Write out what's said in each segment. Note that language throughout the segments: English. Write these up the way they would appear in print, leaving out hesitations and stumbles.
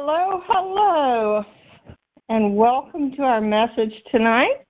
Hello, hello, and welcome to our message tonight.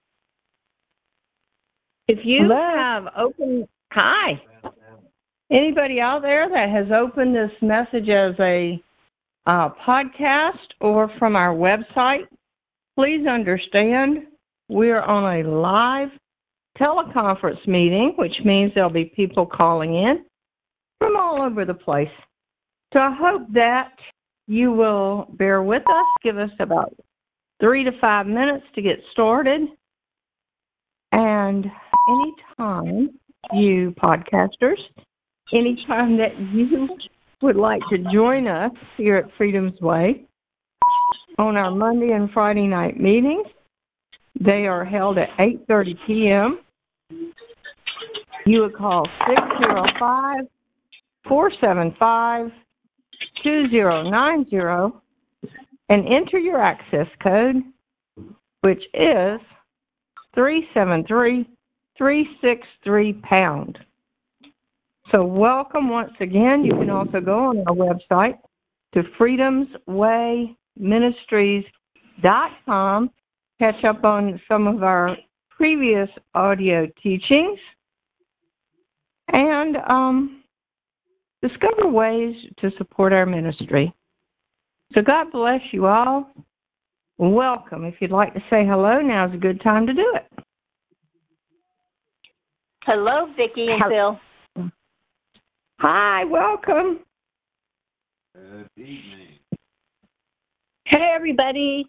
If you have opened, hi, anybody out there that has opened this message as a podcast or from our website, please understand we're on a live teleconference meeting, which means there'll be people calling in from all over the place. So I hope that you will bear with us, give us about 3 to 5 minutes to get started. And anytime you podcasters, anytime that you would like to join us here at Freedom's Way on our Monday and Friday night meetings, they are held at 8:30 p.m. You would call 605-475-2090 and enter your access code, which is 373-363#. So welcome once again. You can also go on our website to freedomswayministries.com, catch up on some of our previous audio teachings, and discover ways to support our ministry. So God bless you all. Welcome. If you'd like to say hello, now's a good time to do it. Hello, Vicki and Phil. Hi, welcome. Good evening. Hey, everybody.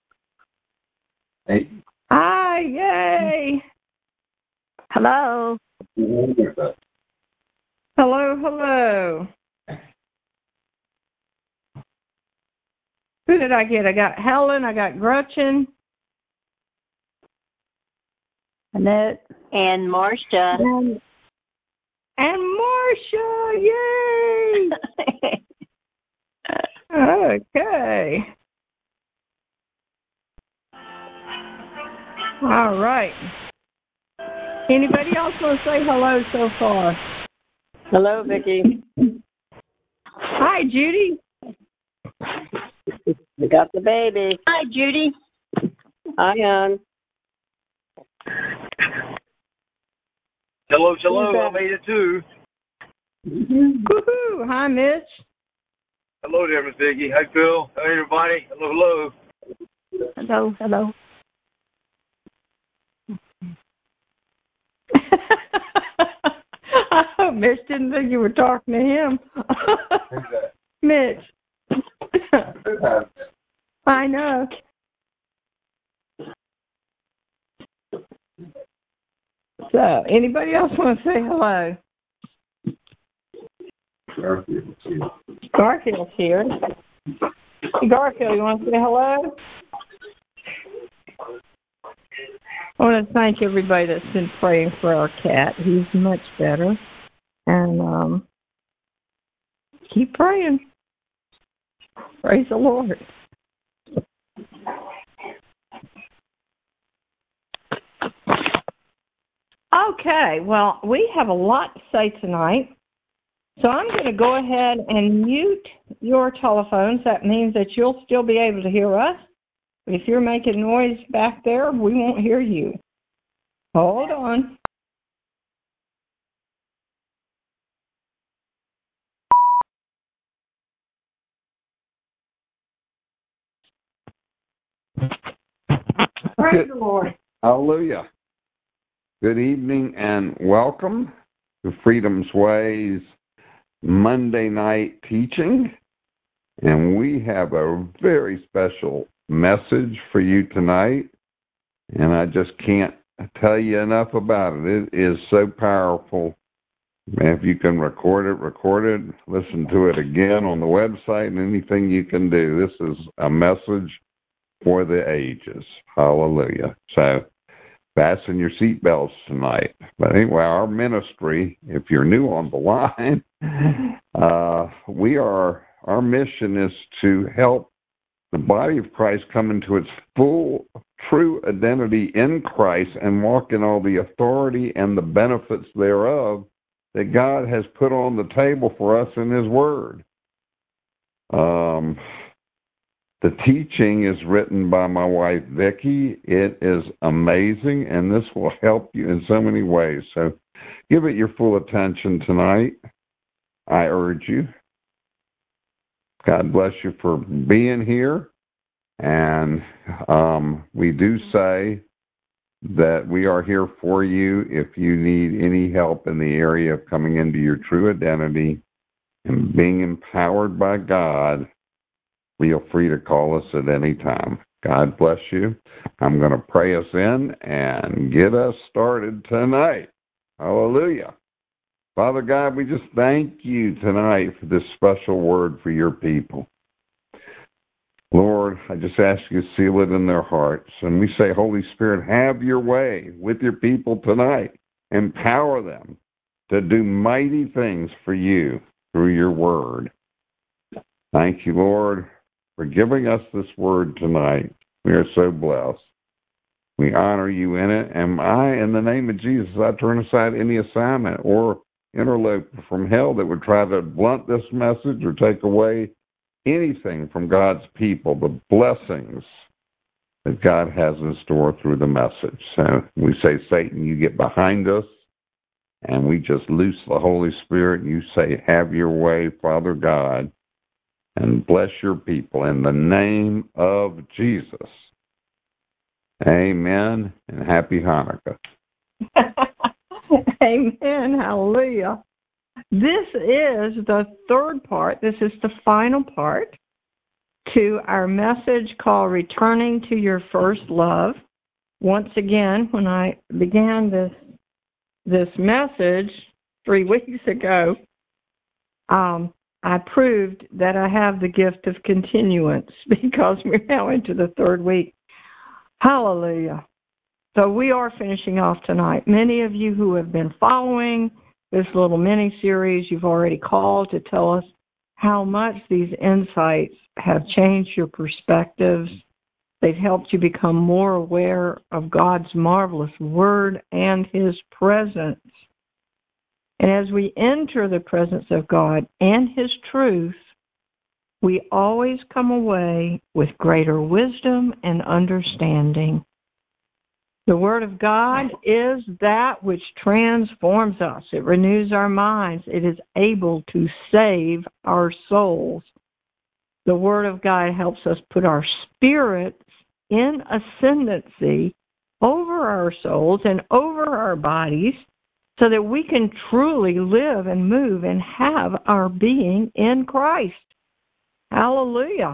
Hey. Hi, yay. Hello. Hello, hello. Who did I get? I got Helen, I got Gretchen. Annette. And Marcia. And Marcia, yay! Okay. All right. Anybody else want to say hello so far? Hello, Vicki. Hi, Judy. We got the baby. Hi, Judy. Hi, Ann. Hello, I made it too. Woohoo! Hi, Mitch. Hello there, Miss Vicki. Hi, Phil. Hi, everybody. Hello. Hello. I hope Mitch didn't think you were talking to him. Who's that? Mitch. I know. So, anybody else want to say hello? Garfield's here. Garfield, you want to say hello? I want to thank everybody that's been praying for our cat. He's much better. And keep praying. Praise the Lord. Okay, well, we have a lot to say tonight. So I'm going to go ahead and mute your telephones. That means that you'll still be able to hear us. But if you're making noise back there, we won't hear you. Hold on. Praise the Lord. Hallelujah. Good evening and welcome to Freedom's Way's Monday night teaching. And we have a very special message for you tonight. And I just can't tell you enough about it. It is so powerful. If you can record it, listen to it again on the website, and anything you can do. This is a message for the ages. Hallelujah. So fasten your seatbelts tonight. But anyway, our ministry, if you're new on the line, our mission is to help the body of Christ come into its full, true identity in Christ and walk in all the authority and the benefits thereof that God has put on the table for us in His Word. The teaching is written by my wife, Vicki. It is amazing, and this will help you in so many ways. So give it your full attention tonight. I urge you. God bless you for being here. And we do say that we are here for you if you need any help in the area of coming into your true identity and being empowered by God. Feel free to call us at any time. God bless you. I'm going to pray us in and get us started tonight. Hallelujah. Father God, we just thank you tonight for this special word for your people. Lord, I just ask you to seal it in their hearts. And we say, Holy Spirit, have your way with your people tonight. Empower them to do mighty things for you through your word. Thank you, Lord, for giving us this word tonight. We are so blessed. We honor you in it. And in the name of Jesus, I turn aside any assignment or interloper from hell that would try to blunt this message or take away anything from God's people, the blessings that God has in store through the message. So we say, Satan, you get behind us, and we just loose the Holy Spirit, and you say, have your way, Father God, and bless your people in the name of Jesus. Amen, and happy Hanukkah. Amen, hallelujah. This is the third part. This is the final part to our message called Returning to Your First Love. Once again, when I began this message 3 weeks ago, I proved that I have the gift of continuance because we're now into the third week. Hallelujah. So we are finishing off tonight. Many of you who have been following this little mini-series, you've already called to tell us how much these insights have changed your perspectives. They've helped you become more aware of God's marvelous word and his presence. And as we enter the presence of God and his truth, we always come away with greater wisdom and understanding. The Word of God is that which transforms us. It renews our minds. It is able to save our souls. The Word of God helps us put our spirits in ascendancy over our souls and over our bodies so that we can truly live and move and have our being in Christ. Hallelujah.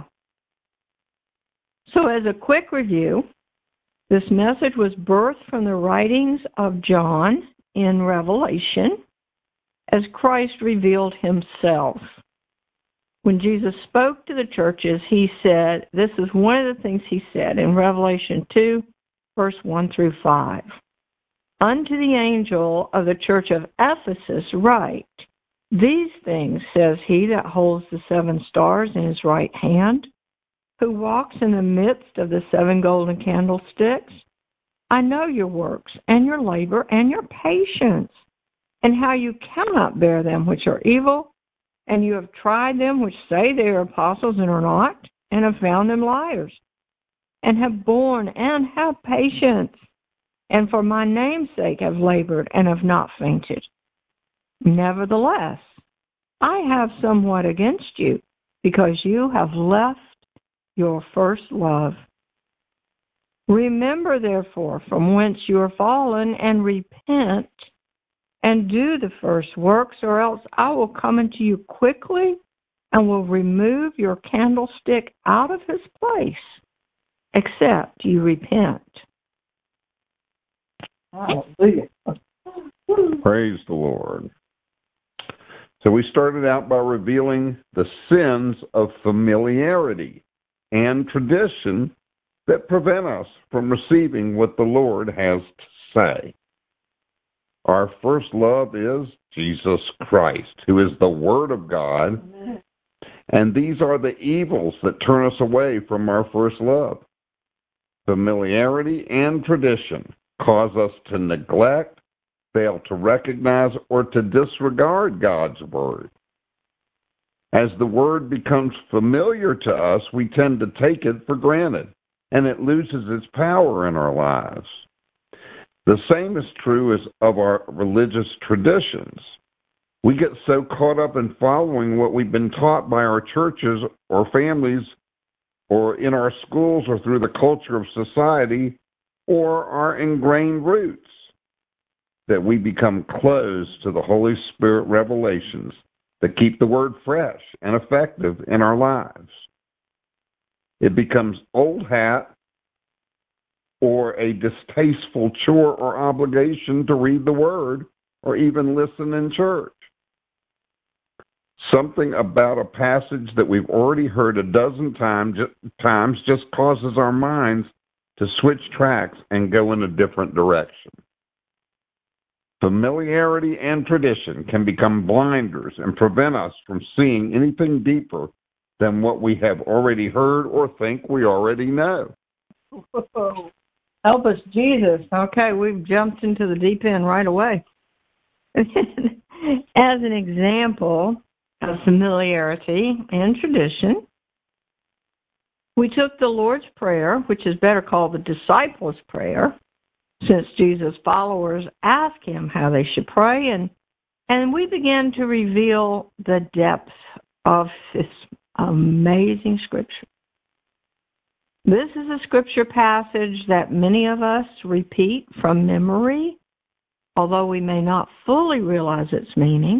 So as a quick review, this message was birthed from the writings of John in Revelation as Christ revealed himself. When Jesus spoke to the churches, he said, this is one of the things he said in Revelation 2, verse 1 through 5. Unto the angel of the church of Ephesus write, these things says he that holds the 7 stars in his right hand, who walks in the midst of the 7 golden candlesticks. I know your works, and your labor, and your patience, and how you cannot bear them which are evil, and you have tried them which say they are apostles and are not, and have found them liars, and have borne and have patience, and for my name's sake have labored and have not fainted. Nevertheless, I have somewhat against you, because you have left your first love. Remember, therefore, from whence you are fallen, and repent, and do the first works, or else I will come unto you quickly, and will remove your candlestick out of his place, except you repent. Hallelujah. Praise the Lord. So we started out by revealing the sins of familiarity and tradition that prevent us from receiving what the Lord has to say. Our first love is Jesus Christ, who is the Word of God, and these are the evils that turn us away from our first love. Familiarity and tradition cause us to neglect, fail to recognize, or to disregard God's Word. As the word becomes familiar to us, we tend to take it for granted, and it loses its power in our lives. The same is true as of our religious traditions. We get so caught up in following what we've been taught by our churches or families or in our schools or through the culture of society or our ingrained roots that we become closed to the Holy Spirit revelations that keep the word fresh and effective in our lives. It becomes old hat or a distasteful chore or obligation to read the word or even listen in church. Something about a passage that we've already heard a dozen times just causes our minds to switch tracks and go in a different direction. Familiarity and tradition can become blinders and prevent us from seeing anything deeper than what we have already heard or think we already know. Whoa. Help us, Jesus. Okay, we've jumped into the deep end right away. As an example of familiarity and tradition, we took the Lord's Prayer, which is better called the Disciples' Prayer, since Jesus' followers asked him how they should pray, and we began to reveal the depth of this amazing scripture. This is a scripture passage that many of us repeat from memory, although we may not fully realize its meaning.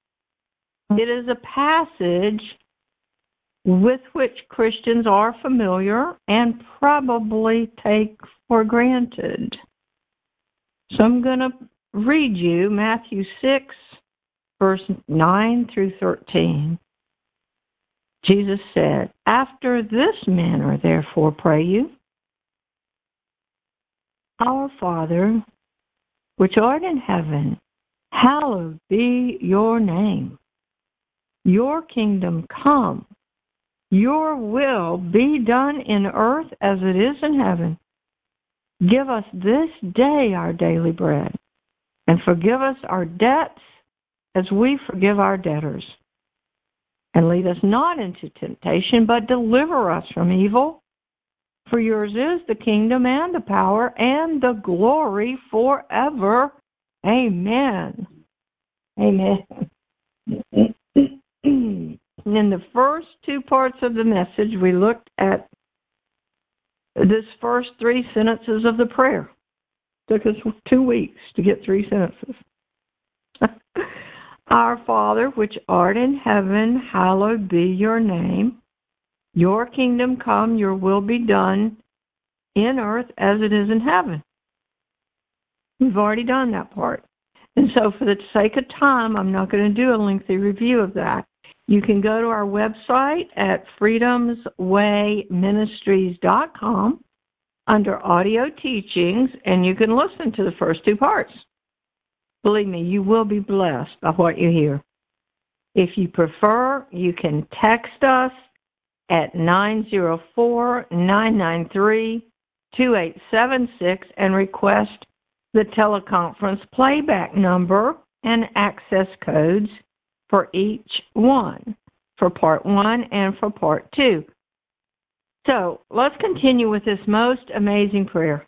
It is a passage with which Christians are familiar and probably take for granted. So I'm going to read you Matthew 6, verse 9 through 13. Jesus said, "After this manner, therefore, pray you, Our Father, which art in heaven, hallowed be your name. Your kingdom come. Your will be done in earth as it is in heaven. Give us this day our daily bread, and forgive us our debts as we forgive our debtors. And lead us not into temptation, but deliver us from evil. For yours is the kingdom and the power and the glory forever. Amen." Amen. In the first two parts of the message, we looked at this first three sentences of the prayer. It took us 2 weeks to get 3 sentences. Our Father, which art in heaven, hallowed be your name. Your kingdom come, your will be done in earth as it is in heaven. We've already done that part. And so for the sake of time, I'm not going to do a lengthy review of that. You can go to our website at freedomswayministries.com under audio teachings, and you can listen to the first 2 parts. Believe me, you will be blessed by what you hear. If you prefer, you can text us at 904-993-2876 and request the teleconference playback number and access codes for each one, for part 1 and for part 2. So let's continue with this most amazing prayer.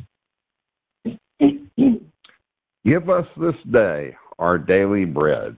Give us this day our daily bread.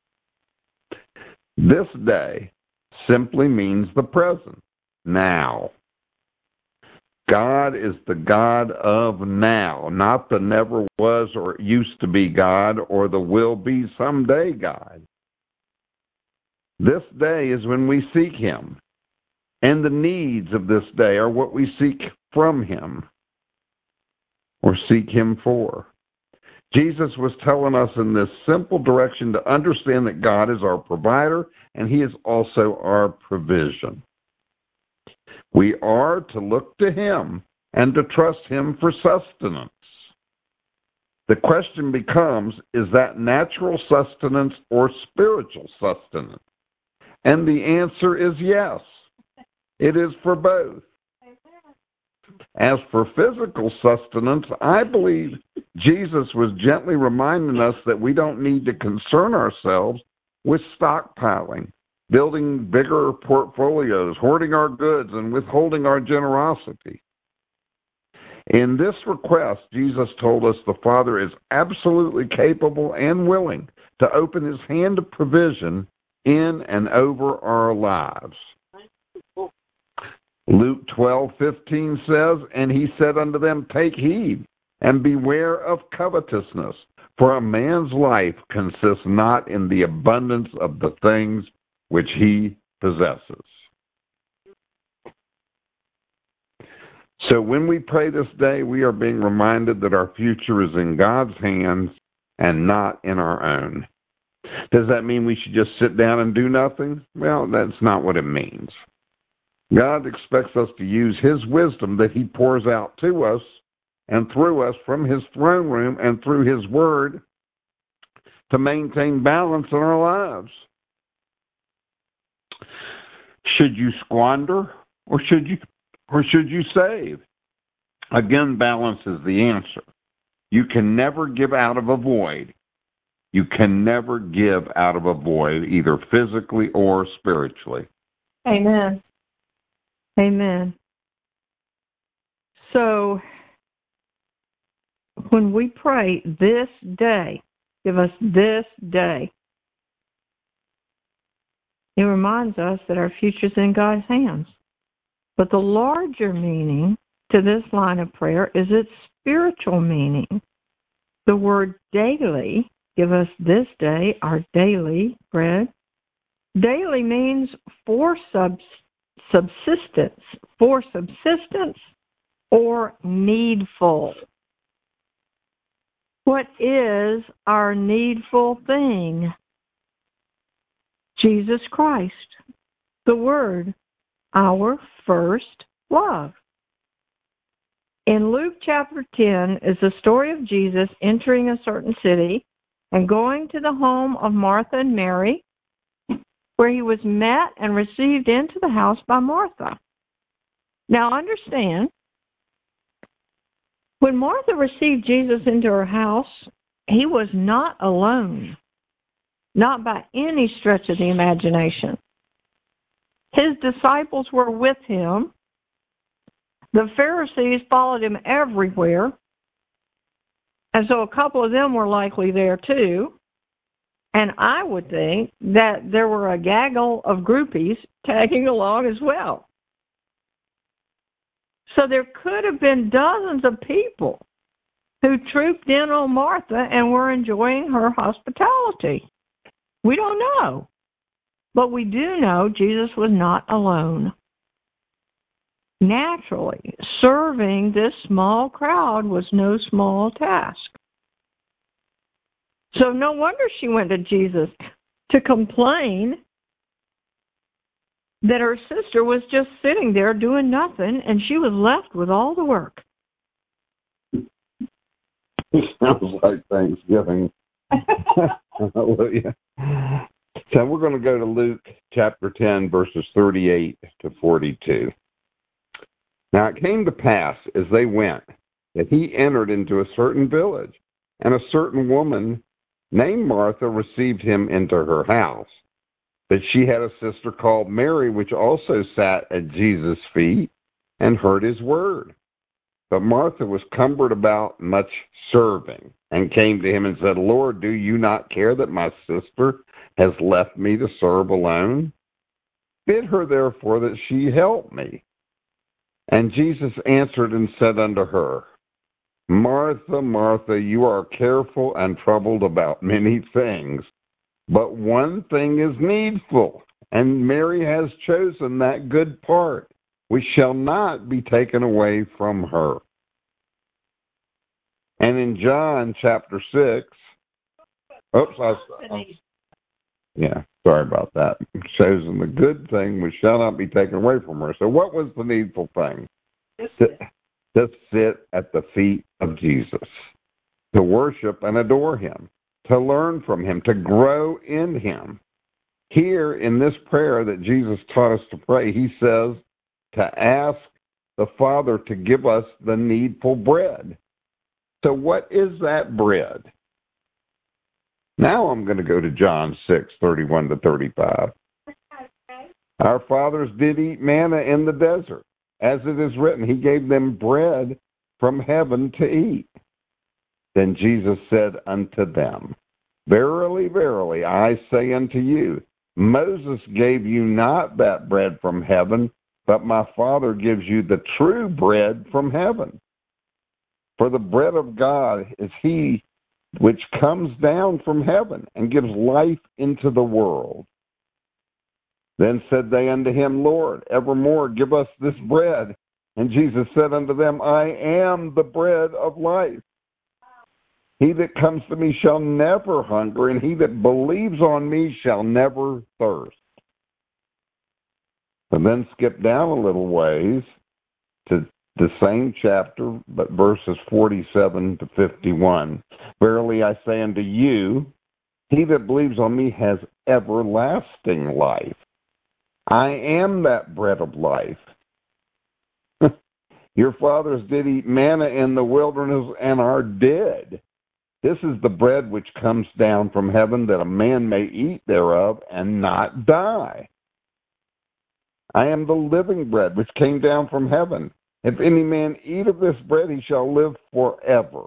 This day simply means the present, now. God is the God of now, not the never was or used to be God or the will be someday God. This day is when we seek Him, and the needs of this day are what we seek from Him or seek Him for. Jesus was telling us in this simple direction to understand that God is our provider and He is also our provision. We are to look to Him and to trust Him for sustenance. The question becomes, is that natural sustenance or spiritual sustenance? And the answer is yes. It is for both. As for physical sustenance, I believe Jesus was gently reminding us that we don't need to concern ourselves with stockpiling building bigger portfolios, hoarding our goods, and withholding our generosity. In this request, Jesus told us the Father is absolutely capable and willing to open his hand of provision in and over our lives. Luke 12:15 says, "And he said unto them, Take heed, and beware of covetousness, for a man's life consists not in the abundance of the things which he possesses." So when we pray this day, we are being reminded that our future is in God's hands and not in our own. Does that mean we should just sit down and do nothing? Well, that's not what it means. God expects us to use his wisdom that he pours out to us and through us from his throne room and through his word to maintain balance in our lives. Should you squander or should you save? Again, balance is the answer. You can never give out of a void. You can never give out of a void, either physically or spiritually. Amen. Amen. So, when we pray this day, give us this day, it reminds us that our future's in God's hands. But the larger meaning to this line of prayer is its spiritual meaning. The word daily, give us this day our daily bread. Daily means for subsistence or needful. What is our needful thing? Jesus Christ, the Word, our first love. In Luke chapter 10 is the story of Jesus entering a certain city and going to the home of Martha and Mary, where he was met and received into the house by Martha. Now understand, when Martha received Jesus into her house, he was not alone, not by any stretch of the imagination. His disciples were with him. The Pharisees followed him everywhere, and so a couple of them were likely there too. And I would think that there were a gaggle of groupies tagging along as well. So there could have been dozens of people who trooped in on Martha and were enjoying her hospitality. We don't know. But we do know Jesus was not alone. Naturally, serving this small crowd was no small task. So no wonder she went to Jesus to complain that her sister was just sitting there doing nothing, and she was left with all the work. Sounds like Thanksgiving. Hallelujah. So we're going to go to Luke chapter 10, verses 38 to 42. Now it came to pass as they went that he entered into a certain village, and a certain woman named Martha received him into her house. But she had a sister called Mary, which also sat at Jesus' feet and heard his word. But Martha was cumbered about much serving, and came to him and said, Lord, do you not care that my sister has left me to serve alone? Bid her therefore that she help me. And Jesus answered and said unto her, Martha, Martha, you are careful and troubled about many things, but one thing is needful, and Mary has chosen that good part, which shall not be taken away from her. And in John chapter 6, sorry about that. Chosen the good thing which shall not be taken away from her. So what was the needful thing? To sit at the feet of Jesus, to worship and adore him, to learn from him, to grow in him. Here in this prayer that Jesus taught us to pray, he says to ask the Father to give us the needful bread. So what is that bread? Now I'm going to go to John 6:31 to 35. Our fathers did eat manna in the desert. As it is written, he gave them bread from heaven to eat. Then Jesus said unto them, Verily, verily, I say unto you, Moses gave you not that bread from heaven, but my Father gives you the true bread from heaven. For the bread of God is he which comes down from heaven and gives life into the world. Then said they unto him, Lord, evermore give us this bread. And Jesus said unto them, I am the bread of life. He that comes to me shall never hunger, and he that believes on me shall never thirst. And then skip down a little ways to the same chapter, but verses 47 to 51. Verily I say unto you, he that believes on me has everlasting life. I am that bread of life. Your fathers did eat manna in the wilderness and are dead. This is the bread which comes down from heaven, that a man may eat thereof and not die. I am the living bread which came down from heaven. If any man eat of this bread, he shall live forever.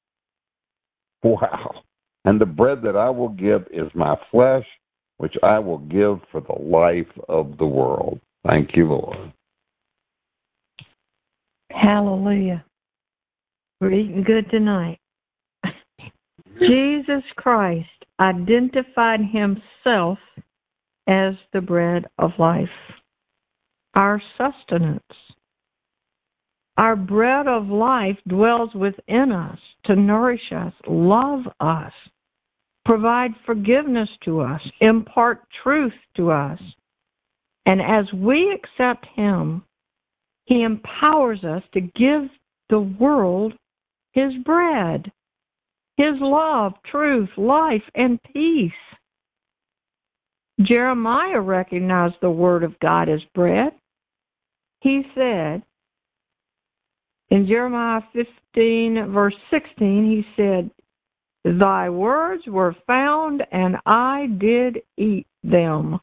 Wow. And the bread that I will give is my flesh, which I will give for the life of the world. Thank you, Lord. Hallelujah. We're eating good tonight. Jesus Christ identified himself as the bread of life, our sustenance. Our bread of life dwells within us to nourish us, love us, provide forgiveness to us, impart truth to us. And as we accept him, he empowers us to give the world his bread, his love, truth, life, and peace. Jeremiah recognized the word of God as bread. He said, in Jeremiah 15, verse 16, he said, Thy words were found, and I did eat them.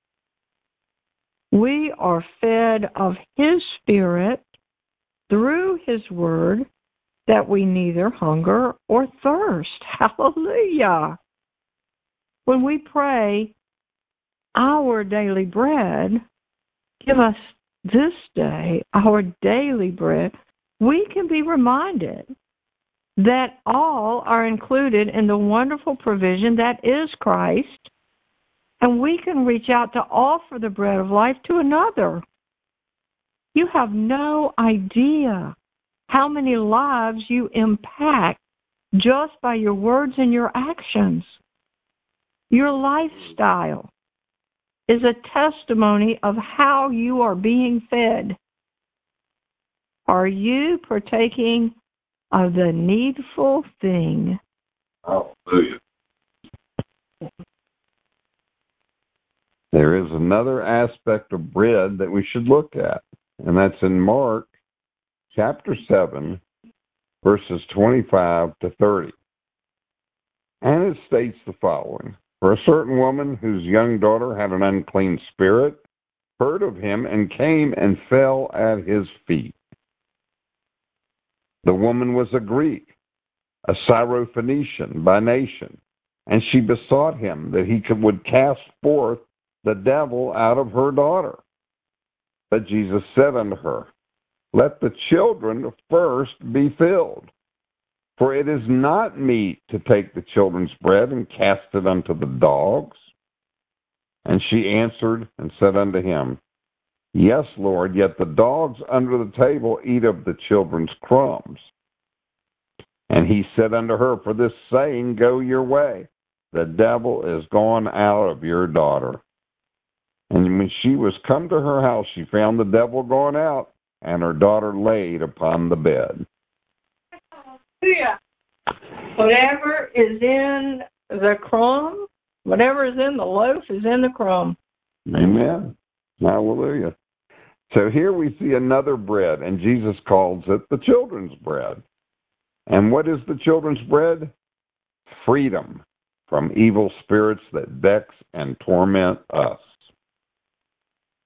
We are fed of his Spirit through his word, that we neither hunger or thirst. Hallelujah. When we pray, our daily bread, give us this day our daily bread, we can be reminded that all are included in the wonderful provision that is Christ, and we can reach out to offer the bread of life to another. You have no idea how many lives you impact just by your words and your actions. Your lifestyle is a testimony of how you are being fed. Are you partaking of the needful thing? Hallelujah. There is another aspect of bread that we should look at, and that's in Mark chapter 7, verses 25 to 30. And it states the following: For a certain woman whose young daughter had an unclean spirit heard of him and came and fell at his feet. The woman was a Greek, a Syrophoenician by nation, and she besought him that he would cast forth the devil out of her daughter. But Jesus said unto her, Let the children first be filled, for it is not meet to take the children's bread and cast it unto the dogs. And she answered and said unto him, Yes, Lord, yet the dogs under the table eat of the children's crumbs. And he said unto her, For this saying, go your way. The devil is gone out of your daughter. And when she was come to her house, she found the devil gone out, and her daughter laid upon the bed. Hallelujah. Whatever is in the crumb, whatever is in the loaf is in the crumb. Amen. Hallelujah. So here we see another bread, and Jesus calls it the children's bread. And what is the children's bread? Freedom from evil spirits that vex and torment us.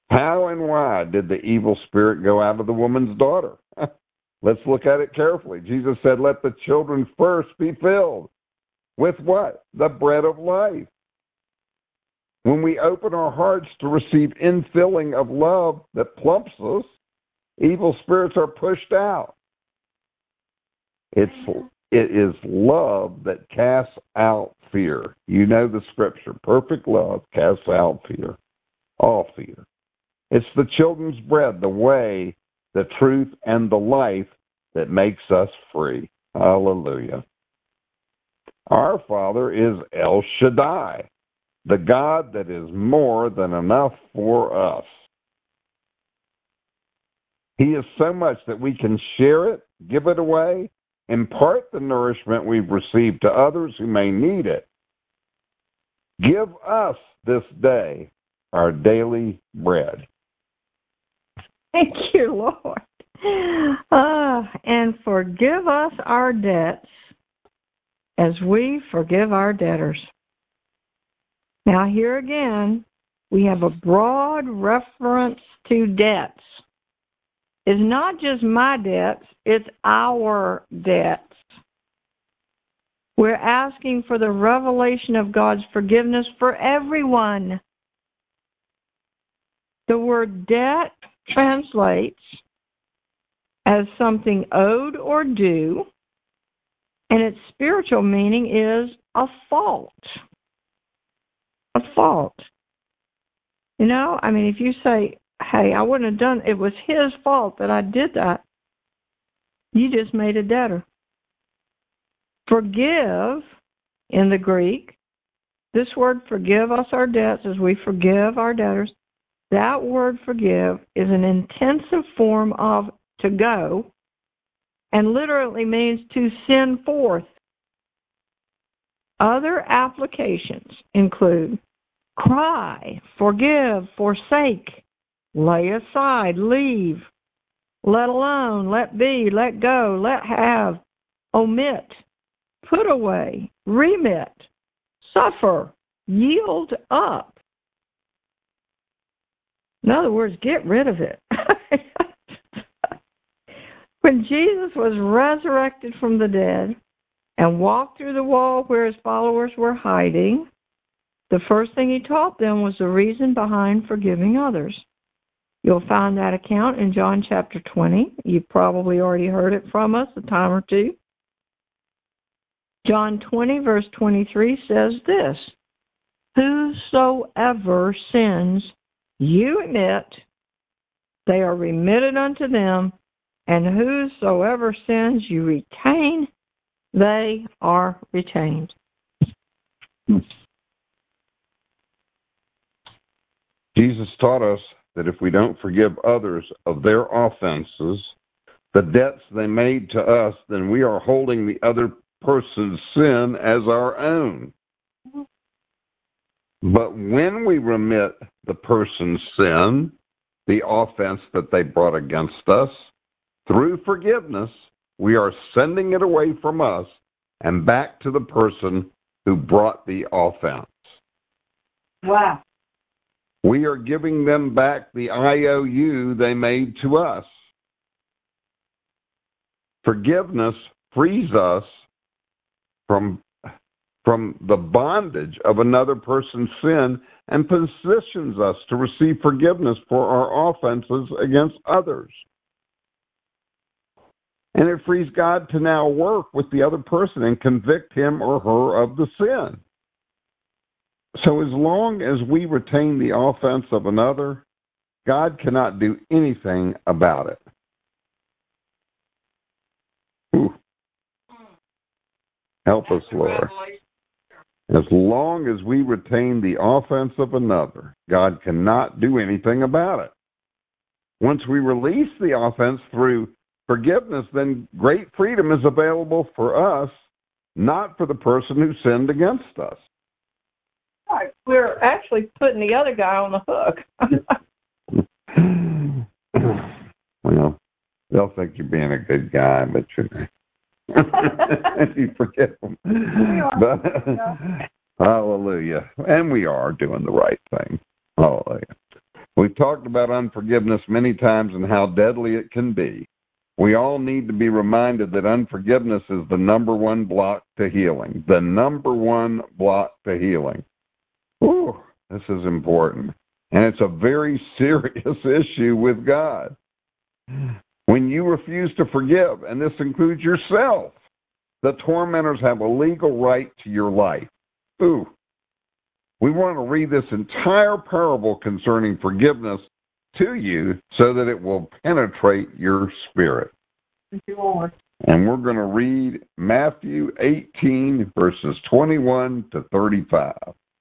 How and why did the evil spirit go out of the woman's daughter? Let's look at it carefully. Jesus said, let the children first be filled. With what? The bread of life. When we open our hearts to receive infilling of love that plumps us, evil spirits are pushed out. It is love that casts out fear. You know the scripture. Perfect love casts out fear. All fear. It's the children's bread, the way, the truth, and the life that makes us free. Hallelujah. Our Father is El Shaddai, the God that is more than enough for us. He is so much that we can share it, give it away, impart the nourishment we've received to others who may need it. Give us this day our daily bread. Thank you, Lord. And forgive us our debts as we forgive our debtors. Now, here again, we have a broad reference to debts. It's not just my debts, it's our debts. We're asking for the revelation of God's forgiveness for everyone. The word debt translates as something owed or due, and its spiritual meaning is a fault. A fault. You know, I mean, if you say, hey, I wouldn't have done, it was his fault that I did that, you just made a debtor. Forgive, in the Greek, this word forgive us our debts as we forgive our debtors, that word forgive is an intensive form of to go and literally means to send forth. Other applications include cry, forgive, forsake, lay aside, leave, let alone, let be, let go, let have, omit, put away, remit, suffer, yield up. In other words, get rid of it. When Jesus was resurrected from the dead and walked through the wall where his followers were hiding, the first thing he taught them was the reason behind forgiving others. You'll find that account in John chapter 20. You've probably already heard it from us a time or two. John 20, verse 23 says this, whosoever sins you admit, they are remitted unto them, and whosoever sins you retain, they are retained. Jesus taught us that if we don't forgive others of their offenses, the debts they made to us, then we are holding the other person's sin as our own. But when we remit the person's sin, the offense that they brought against us, through forgiveness, we are sending it away from us and back to the person who brought the offense. Wow. We are giving them back the IOU they made to us. Forgiveness frees us from the bondage of another person's sin and positions us to receive forgiveness for our offenses against others. And it frees God to now work with the other person and convict him or her of the sin. So as long as we retain the offense of another, God cannot do anything about it. Ooh. Help us, Lord. As long as we retain the offense of another, God cannot do anything about it. Once we release the offense through forgiveness, then great freedom is available for us, not for the person who sinned against us. Right. We're actually putting the other guy on the hook. Well, they'll think you're being a good guy, but you're you forgive them. But, hallelujah. And we are doing the right thing. Hallelujah. We've talked about unforgiveness many times and how deadly it can be. We all need to be reminded that unforgiveness is the number one block to healing. The number one block to healing. Ooh, this is important. And it's a very serious issue with God. When you refuse to forgive, and this includes yourself, the tormentors have a legal right to your life. Ooh. We want to read this entire parable concerning forgiveness to you so that it will penetrate your spirit. Thank you, Lord. And we're going to read Matthew 18, verses 21 to 35.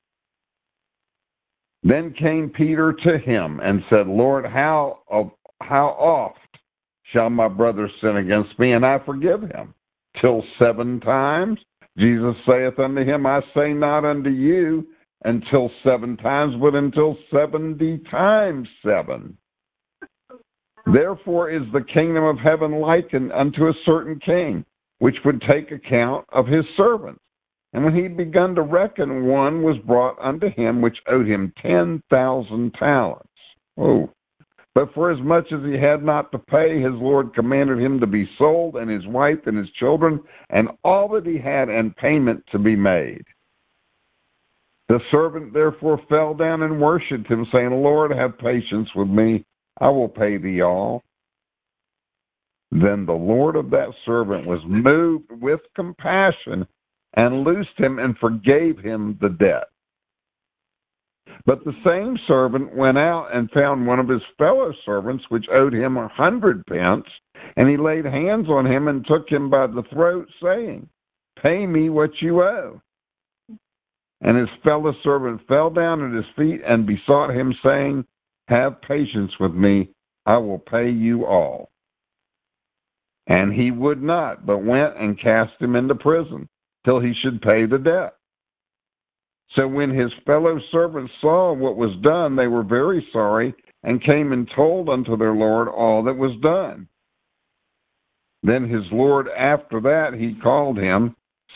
Then came Peter to him and said, Lord, how oft shall my brother sin against me, and I forgive him? Till 7 times? Jesus saith unto him, I say not unto you, until 7 times, but until 70 times 7. Therefore is the kingdom of heaven likened unto a certain king, which would take account of his servants. And when he begun to reckon, one was brought unto him which owed him 10,000 talents. Oh. But for as much as he had not to pay, his Lord commanded him to be sold, and his wife and his children, and all that he had, and payment to be made. The servant therefore fell down and worshipped him, saying, Lord, have patience with me, I will pay thee all. Then the Lord of that servant was moved with compassion, and loosed him and forgave him the debt. But the same servant went out and found one of his fellow servants, which owed him 100 pence, and he laid hands on him and took him by the throat, saying, Pay me what you owe. And his fellow servant fell down at his feet and besought him, saying, Have patience with me, I will pay you all. And he would not, but went and cast him into prison, till he should pay the debt. So when his fellow servants saw what was done, they were very sorry, and came and told unto their Lord all that was done. Then his Lord after that he had called him,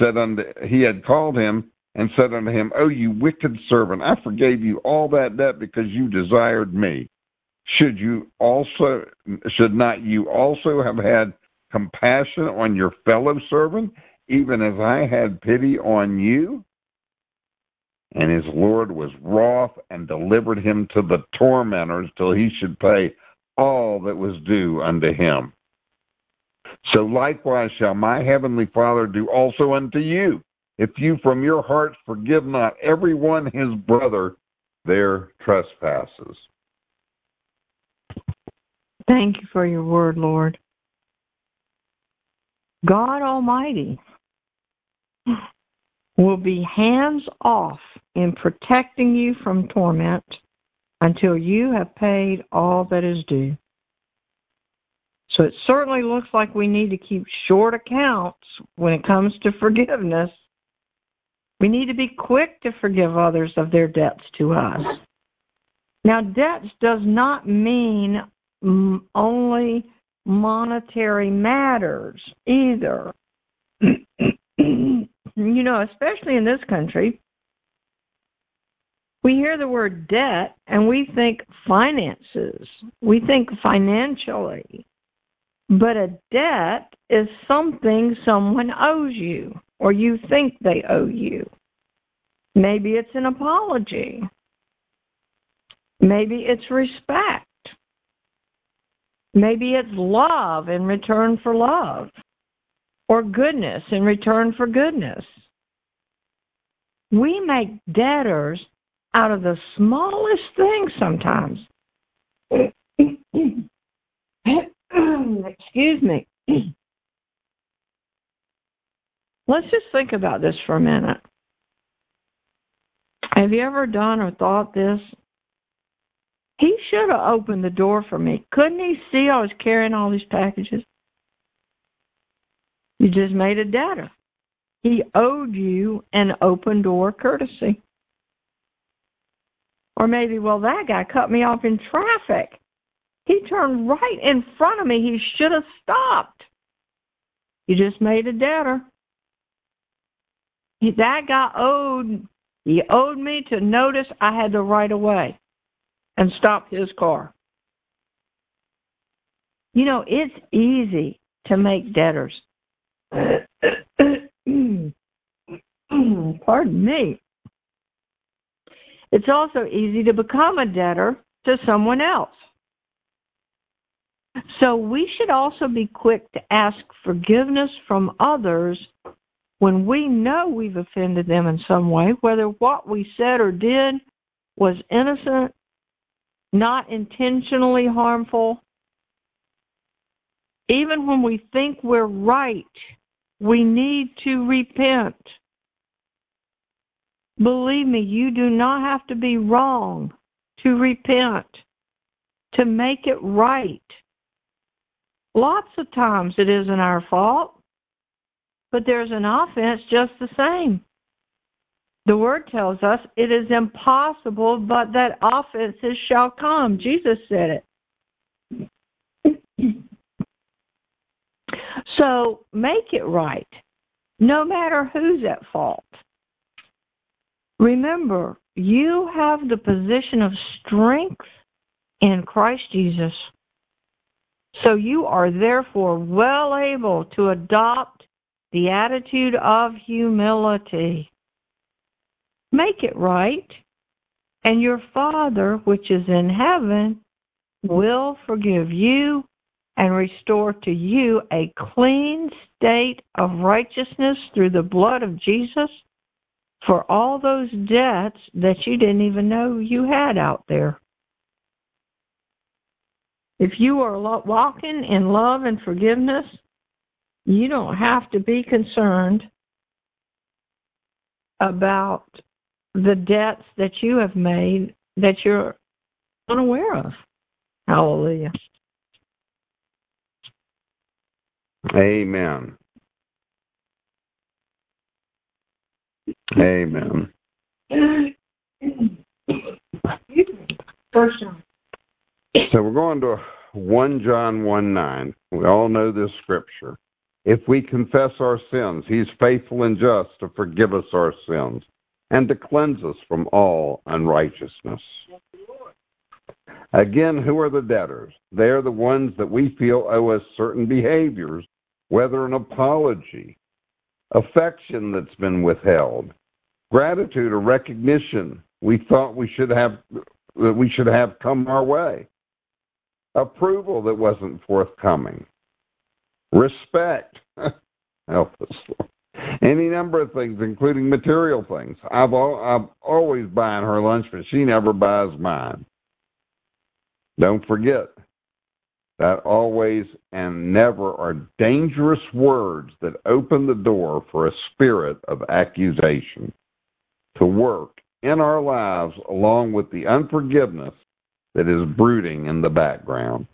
and said unto him, O you wicked servant, I forgave you all that debt because you desired me. Should not you also have had compassion on your fellow servant, even as I had pity on you? And his Lord was wroth and delivered him to the tormentors till he should pay all that was due unto him. So likewise shall my heavenly Father do also unto you, if you from your hearts forgive not every one his brother their trespasses. Thank you for your word, Lord. God Almighty will be hands off in protecting you from torment until you have paid all that is due. So it certainly looks like we need to keep short accounts when it comes to forgiveness. We need to be quick to forgive others of their debts to us. Now, debts does not mean only monetary matters either. Especially in this country, we hear the word debt and we think finances. We think financially. But a debt is something someone owes you or you think they owe you. Maybe it's an apology. Maybe it's respect. Maybe it's love in return for love, or goodness in return for goodness. We make debtors out of the smallest things sometimes. Excuse me. Let's just think about this for a minute. Have you ever done or thought this? He should have opened the door for me. Couldn't he see I was carrying all these packages? You just made a debtor. He owed you an open door courtesy. Or maybe, well, that guy cut me off in traffic. He turned right in front of me. He should have stopped. You just made a debtor. That guy owed me to notice I had the right of way. and stop his car. You know, it's easy to make debtors. Pardon me. It's also easy to become a debtor to someone else. So we should also be quick to ask forgiveness from others when we know we've offended them in some way, whether what we said or did was innocent, not intentionally harmful. Even when we think we're right, we need to repent. Believe me, you do not have to be wrong to repent, to make it right. Lots of times it isn't our fault, but there's an offense just the same. The Word tells us it is impossible, but that offenses shall come. Jesus said it. So make it right, no matter who's at fault. Remember, you have the position of strength in Christ Jesus. So you are therefore well able to adopt the attitude of humility. Make it right, and your Father, which is in heaven, will forgive you and restore to you a clean state of righteousness through the blood of Jesus for all those debts that you didn't even know you had out there. If you are walking in love and forgiveness, you don't have to be concerned about the debts that you have made that you're unaware of. Hallelujah. Amen. Amen. First John. So we're going to 1 John 1:9. We all know this scripture. If we confess our sins, he's faithful and just to forgive us our sins and to cleanse us from all unrighteousness. Again, who are the debtors? They are the ones that we feel owe us certain behaviors, whether an apology, affection that's been withheld, gratitude or recognition we thought we should have come our way, approval that wasn't forthcoming, respect. Help us, Lord. Any number of things, including material things. I'm always buying her lunch, but she never buys mine. Don't forget that always and never are dangerous words that open the door for a spirit of accusation to work in our lives along with the unforgiveness that is brooding in the background.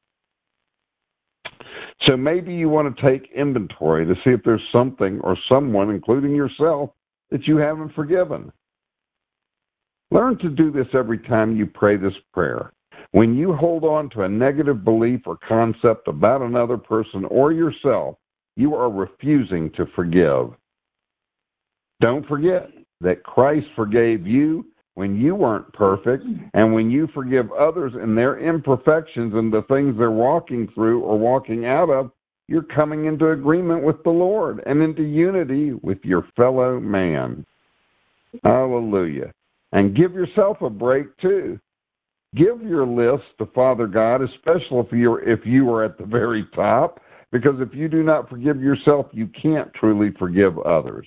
So maybe you want to take inventory to see if there's something or someone, including yourself, that you haven't forgiven. Learn to do this every time you pray this prayer. When you hold on to a negative belief or concept about another person or yourself, you are refusing to forgive. Don't forget that Christ forgave you when you weren't perfect, and when you forgive others in their imperfections and the things they're walking through or walking out of, you're coming into agreement with the Lord and into unity with your fellow man. Hallelujah. And give yourself a break too. Give your list to Father God, especially if you are at the very top, because if you do not forgive yourself, you can't truly forgive others.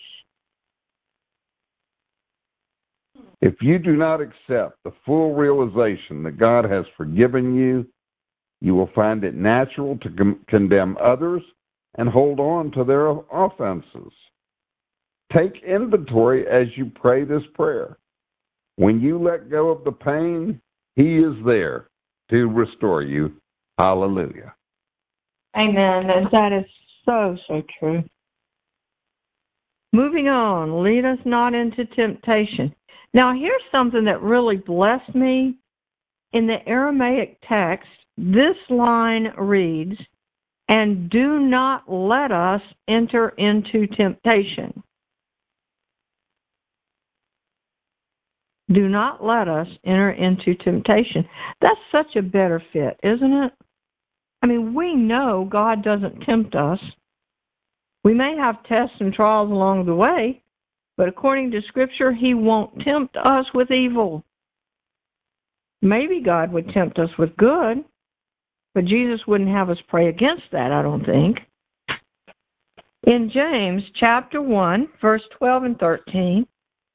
If you do not accept the full realization that God has forgiven you, you will find it natural to condemn others and hold on to their offenses. Take inventory as you pray this prayer. When you let go of the pain, he is there to restore you. Hallelujah. Amen. And that is so, so true. Moving on, lead us not into temptation. Now, here's something that really blessed me. In the Aramaic text, this line reads, "And do not let us enter into temptation." Do not let us enter into temptation. That's such a better fit, isn't it? I mean, we know God doesn't tempt us. We may have tests and trials along the way, but according to Scripture, He won't tempt us with evil. Maybe God would tempt us with good, but Jesus wouldn't have us pray against that, I don't think. In James chapter 1, verse 12 and 13,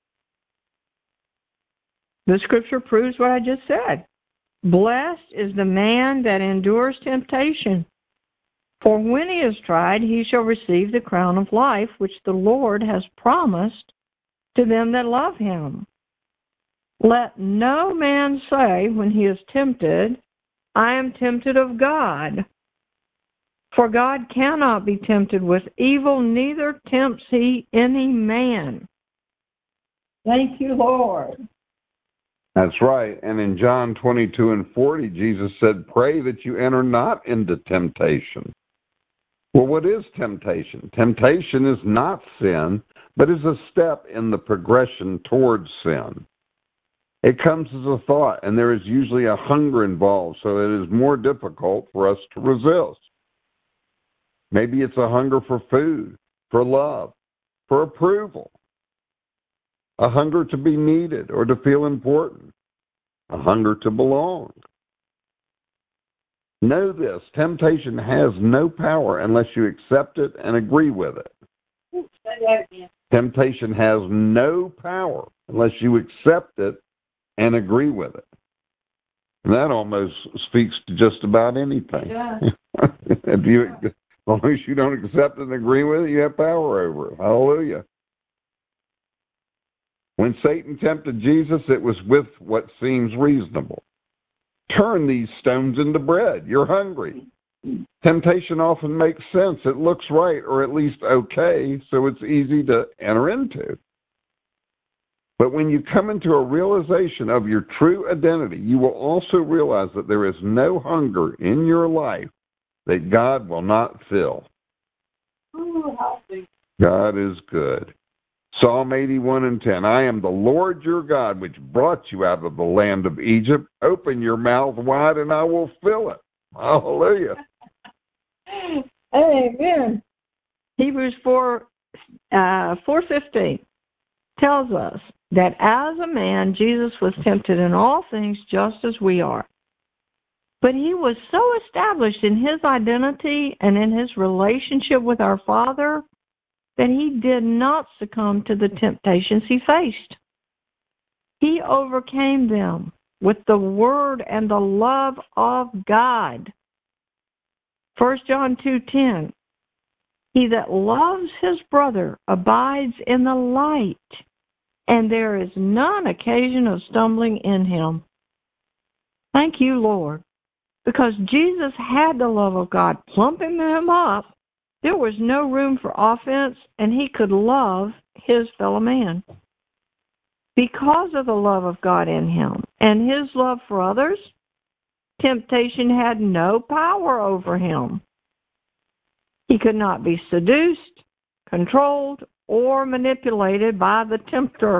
the Scripture proves what I just said. Blessed is the man that endures temptation, for when he is tried, he shall receive the crown of life, which the Lord has promised to them that love Him. Let no man say when he is tempted, I am tempted of God. For God cannot be tempted with evil, neither tempts He any man. Thank you, Lord. That's right. And in John 22 and 40, Jesus said, pray that you enter not into temptation. Well, what is temptation? Temptation is not sin, but is a step in the progression towards sin. It comes as a thought, and there is usually a hunger involved, so it is more difficult for us to resist. Maybe it's a hunger for food, for love, for approval, a hunger to be needed or to feel important, a hunger to belong. Know this, temptation has no power unless you accept it and agree with it. Temptation has no power unless you accept it and agree with it. And that almost speaks to just about anything. Yeah. As long as you don't accept it and agree with it, you have power over it. Hallelujah. When Satan tempted Jesus, it was with what seems reasonable. Turn these stones into bread. You're hungry. Temptation often makes sense. It looks right, or at least okay, so it's easy to enter into. But when you come into a realization of your true identity, you will also realize that there is no hunger in your life that God will not fill. God is good. Psalm 81 and 10, I am the Lord your God, which brought you out of the land of Egypt. Open your mouth wide, and I will fill it. Hallelujah. Amen. Hebrews 4:15 tells us that as a man, Jesus was tempted in all things just as we are. But he was so established in his identity and in his relationship with our Father that he did not succumb to the temptations he faced. He overcame them with the Word and the love of God. 1 John 2:10, he that loves his brother abides in the light, and there is none occasion of stumbling in him. Thank you, Lord, because Jesus had the love of God plumping him up. There was no room for offense, and he could love his fellow man. Because of the love of God in him and his love for others, temptation had no power over him. He could not be seduced, controlled, or manipulated by the tempter.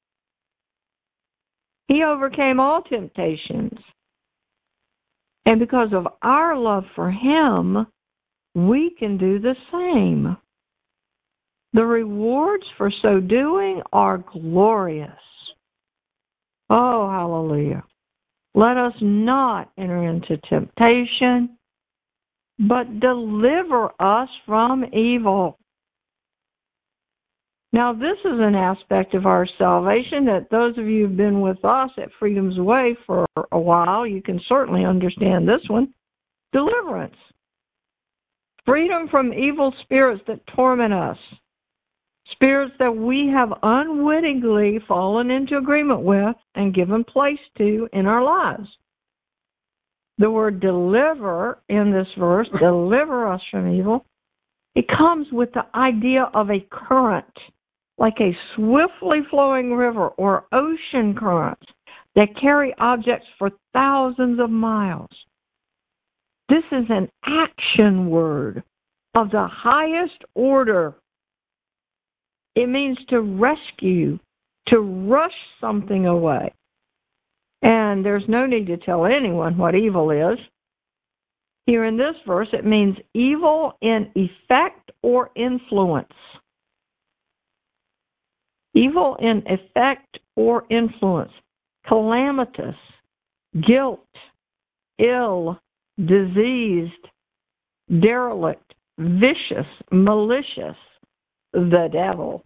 He overcame all temptations. And because of our love for him, we can do the same. The rewards for so doing are glorious. Oh, hallelujah. Let us not enter into temptation, but deliver us from evil. Now, this is an aspect of our salvation that those of you who have been with us at Freedom's Way for a while, you can certainly understand this one. Deliverance. Freedom from evil spirits that torment us. Spirits that we have unwittingly fallen into agreement with and given place to in our lives. The word deliver in this verse, deliver us from evil, it comes with the idea of a current, like a swiftly flowing river or ocean currents that carry objects for thousands of miles. This is an action word of the highest order. It means to rescue, to rush something away. And there's no need to tell anyone what evil is. Here in this verse, it means evil in effect or influence. Evil in effect or influence. Calamitous, guilt, ill, diseased, derelict, vicious, malicious, the devil.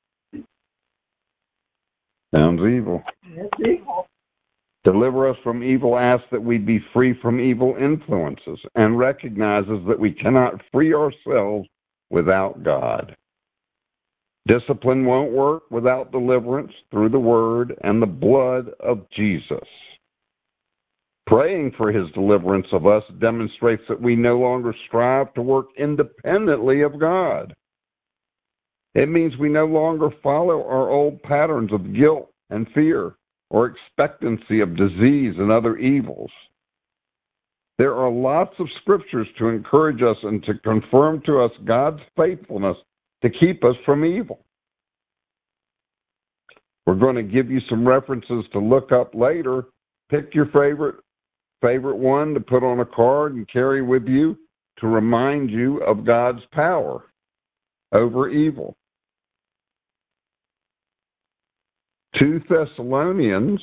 Sounds evil. It's evil. Deliver us from evil asks that we be free from evil influences and recognizes that we cannot free ourselves without God. Discipline won't work without deliverance through the Word and the blood of Jesus. Praying for His deliverance of us demonstrates that we no longer strive to work independently of God. It means we no longer follow our old patterns of guilt and fear or expectancy of disease and other evils. There are lots of scriptures to encourage us and to confirm to us God's faithfulness to keep us from evil. We're going to give you some references to look up later. Pick your favorite one to put on a card and carry with you to remind you of God's power over evil. 2 Thessalonians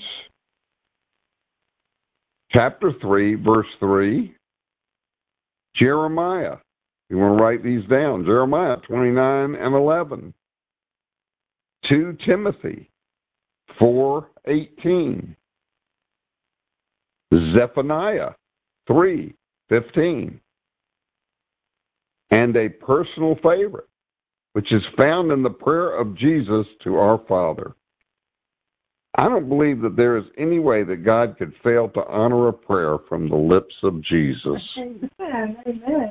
chapter 3, verse 3. Jeremiah. You want to write these down. Jeremiah 29 and 11. 2 Timothy 4:18. Zephaniah 3:15. And a personal favorite, which is found in the prayer of Jesus to our Father. I don't believe that there is any way that God could fail to honor a prayer from the lips of Jesus. Amen.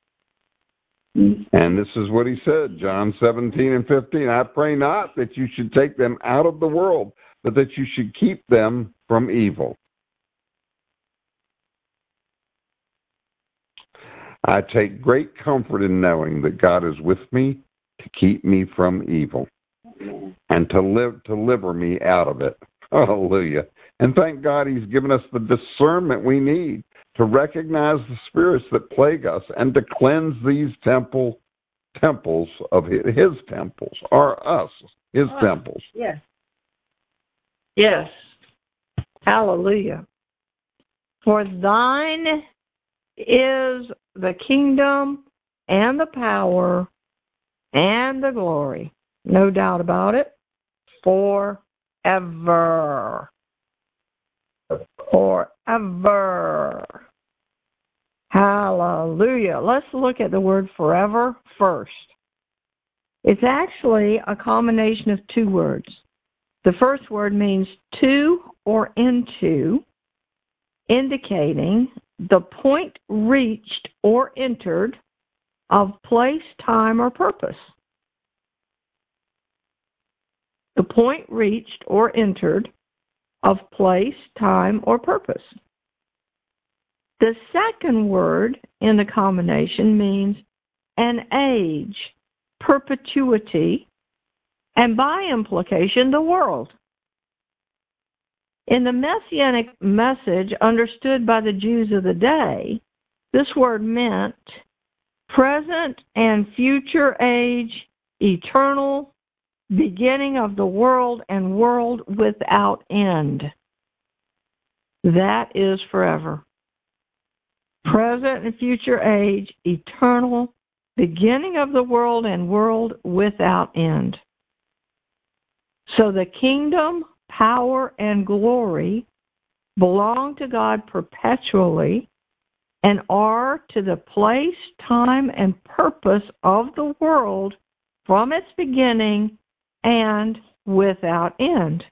And this is what He said, John 17 and 15. I pray not that you should take them out of the world, but that you should keep them from evil. I take great comfort in knowing that God is with me to keep me from evil and to deliver me out of it. Hallelujah. And thank God He's given us the discernment we need to recognize the spirits that plague us and to cleanse these temples of His temples, or us, His temples. Yes. Yes. Hallelujah. For thine is the kingdom and the power and the glory. No doubt about it. Forever. Forever. Hallelujah. Let's look at the word forever first. It's actually a combination of two words. The first word means to or into, indicating the point reached or entered of place, time, or purpose. The point reached or entered of place, time, or purpose. The second word in the combination means an age, perpetuity, and by implication, the world. In the Messianic message understood by the Jews of the day, this word meant present and future age, eternal, beginning of the world, and world without end. That is forever. Present and future age, eternal, beginning of the world, and world without end. So the kingdom, power, and glory belong to God perpetually and are to the place, time, and purpose of the world from its beginning and without end.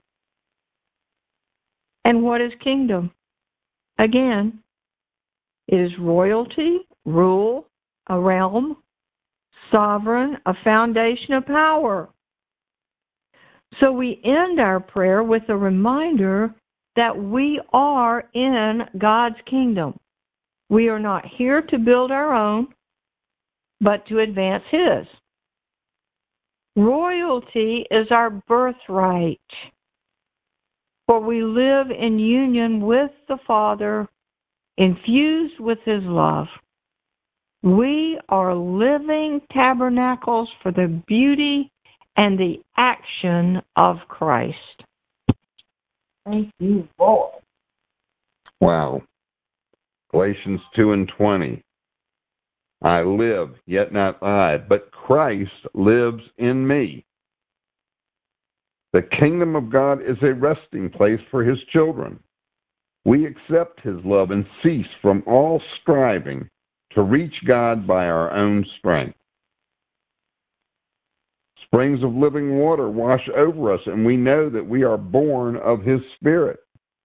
And what is kingdom? Again, it is royalty, rule, a realm, sovereign, a foundation of power. So we end our prayer with a reminder that we are in God's kingdom. We are not here to build our own, but to advance His. Royalty is our birthright, for we live in union with the Father, infused with His love. We are living tabernacles for the beauty and the action of Christ. Thank you, Lord. Wow. Galatians 2:20. I live, yet not I, but Christ lives in me. The kingdom of God is a resting place for His children. We accept His love and cease from all striving to reach God by our own strength. Springs of living water wash over us, and we know that we are born of His Spirit.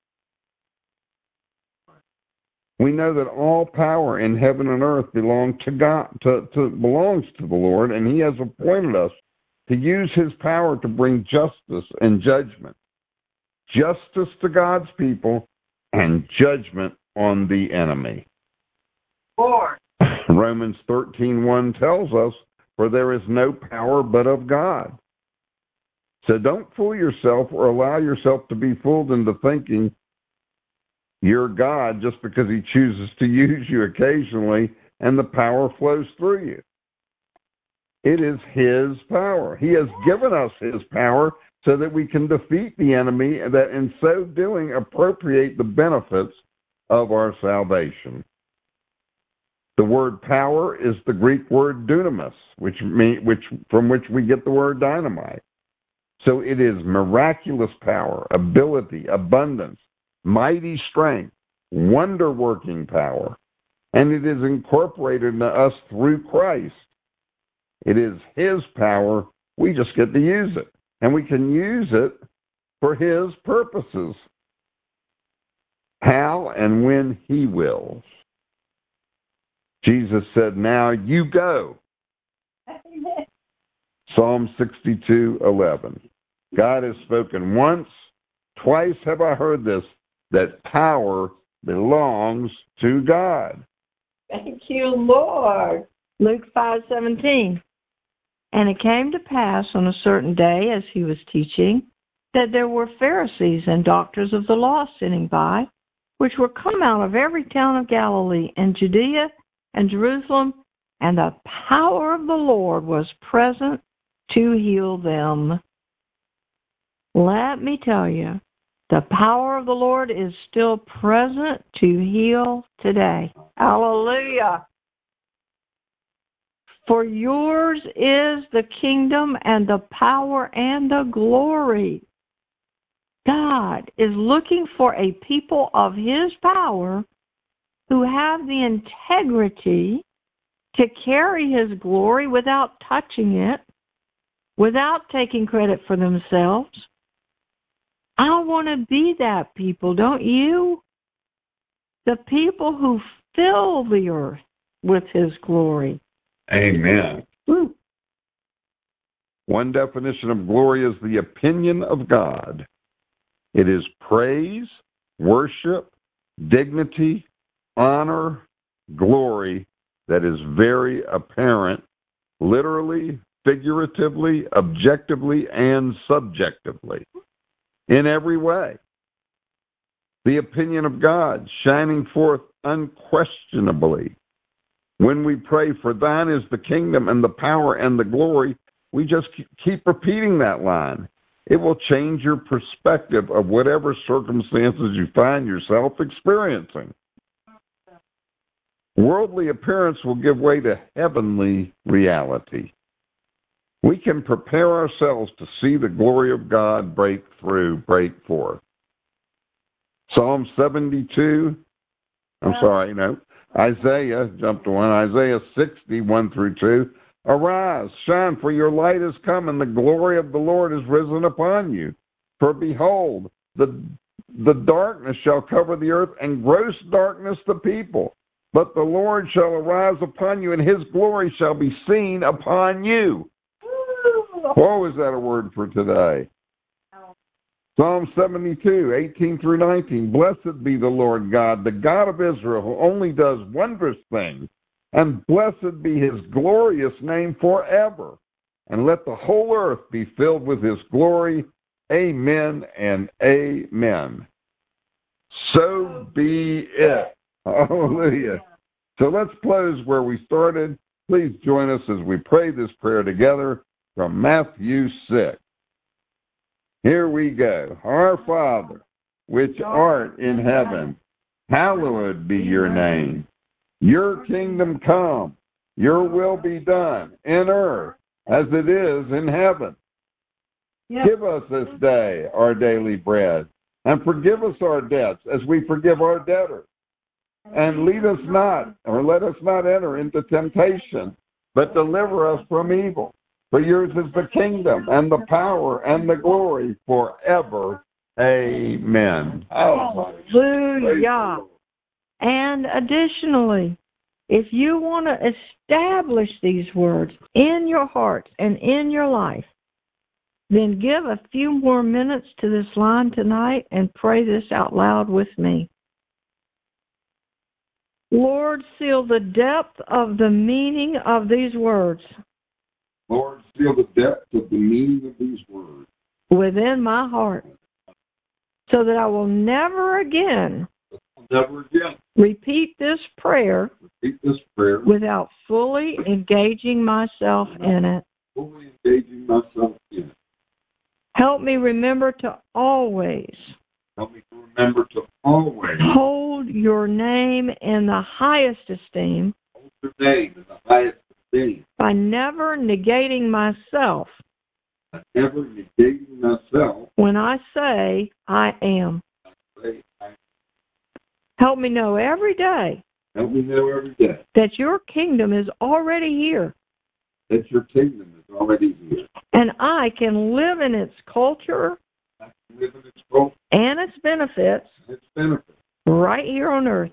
We know that all power in heaven and earth belongs to God, belongs to the Lord, and He has appointed us to use His power to bring justice and judgment. Justice to God's people and judgment on the enemy. Lord. Romans 13:1 tells us, for there is no power but of God. So don't fool yourself or allow yourself to be fooled into thinking you're God just because He chooses to use you occasionally and the power flows through you. It is His power. He has given us His power so that we can defeat the enemy and that in so doing appropriate the benefits of our salvation. The word power is the Greek word dunamis, from which we get the word dynamite. So it is miraculous power, ability, abundance, mighty strength, wonder-working power, and it is incorporated into us through Christ. It is His power. We just get to use it, and we can use it for His purposes. How and when He wills. Jesus said, now you go. Psalm 62:11. God has spoken once, twice have I heard this, that power belongs to God. Thank you, Lord. Luke 5:17. And it came to pass on a certain day, as He was teaching, that there were Pharisees and doctors of the law sitting by, which were come out of every town of Galilee and Judea and Jerusalem, and the power of the Lord was present to heal them. Let me tell you, the power of the Lord is still present to heal today. Hallelujah. For yours is the kingdom and the power and the glory. God is looking for a people of His power who have the integrity to carry His glory without touching it, without taking credit for themselves. I want to be that people, don't you? The people who fill the earth with His glory. Amen. Woo. One definition of glory is the opinion of God. It is praise, worship, dignity, honor, glory that is very apparent, literally, figuratively, objectively, and subjectively, in every way. The opinion of God shining forth unquestionably. When we pray, for thine is the kingdom and the power and the glory, we just keep repeating that line. It will change your perspective of whatever circumstances you find yourself experiencing. Worldly appearance will give way to heavenly reality. We can prepare ourselves to see the glory of God break forth. Psalm 72, Isaiah, jump to one, Isaiah 60, 1 through 2. Arise, shine, for your light is come, and the glory of the Lord is risen upon you. For behold, the darkness shall cover the earth, and gross darkness the people. But the Lord shall arise upon you, and His glory shall be seen upon you. Whoa, is that a word for today? Psalm 72, 18 through 19. Blessed be the Lord God, the God of Israel, who only does wondrous things, and blessed be His glorious name forever. and let the whole earth be filled with his glory. Amen and amen. So be it. Hallelujah. So let's close where we started. Please join us as we pray this prayer together from Matthew 6. Here we go. Our Father, which art in heaven, hallowed be your name. Your kingdom come, your will be done in earth as it is in heaven. Give us this day our daily bread, and forgive us our debts as we forgive our debtors. And lead us not, or let us not enter into temptation, but deliver us from evil. For yours is the kingdom, and the power, and the glory forever. Amen. Hallelujah. And additionally, if you want to establish these words in your hearts and in your life, then give a few more minutes to this line tonight and pray this out loud with me. Lord, seal the depth of the meaning of these words. Lord, seal the depth of the meaning of these words within my heart, so that I will never again repeat this prayer without fully engaging myself in it. Help me remember to always hold your name in the highest esteem by never negating myself when I say I am. Help me know every day that your kingdom is already here. And I can live in its culture and its benefits right here on earth.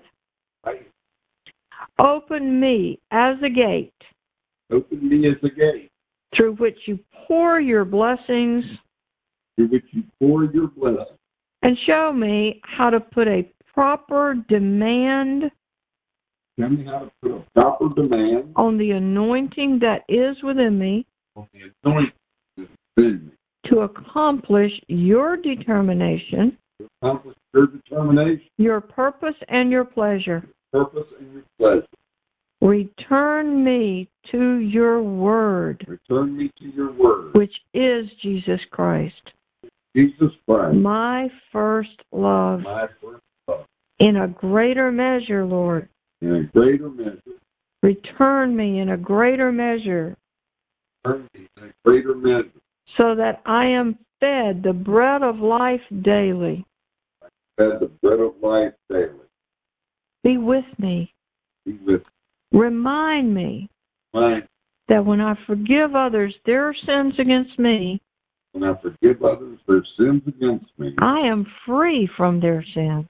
Open me as a gate through which you pour your blessings and show me how to put a proper demand on the anointing that is within me to accomplish your determination, your purpose, and your pleasure. Return me to your word, which is Jesus Christ, my first love. In a greater measure, Lord. Return me in a greater measure. So that I am fed the bread of life daily. Be with me. Remind me that when I forgive others their sins against me, I am free from their sins.